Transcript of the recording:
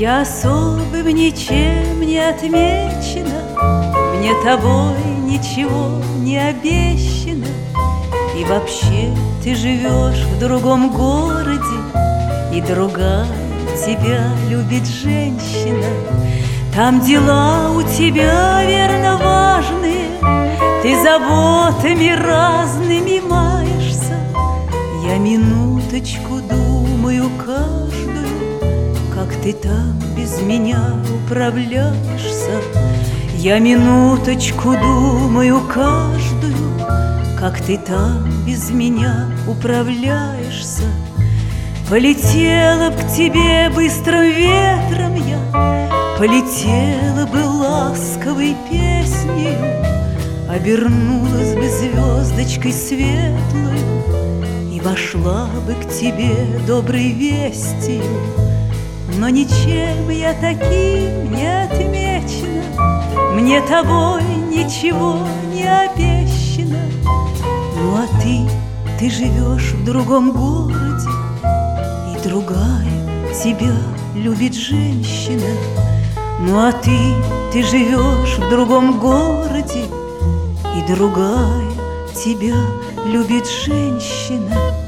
Я особым ничем не отмечена, мне тобой ничего не обещано. И вообще ты живешь в другом городе, и другая тебя любит женщина. Там дела у тебя, верно, важные, ты заботами разными маешься. Я минуточку думаю каждую, как ты там без меня управляешься. Я минуточку думаю каждую, как ты там без меня управляешься. Полетела б к тебе быстрым ветром я, полетела бы ласковой песнею, обернулась бы звездочкой светлой и вошла бы к тебе доброй вестью. Но ничем я таким не отмечена, мне тобой ничего не обещано. Ну а ты живешь в другом городе, и другая тебя любит женщина. Ну а ты живешь в другом городе, и другая тебя любит женщина.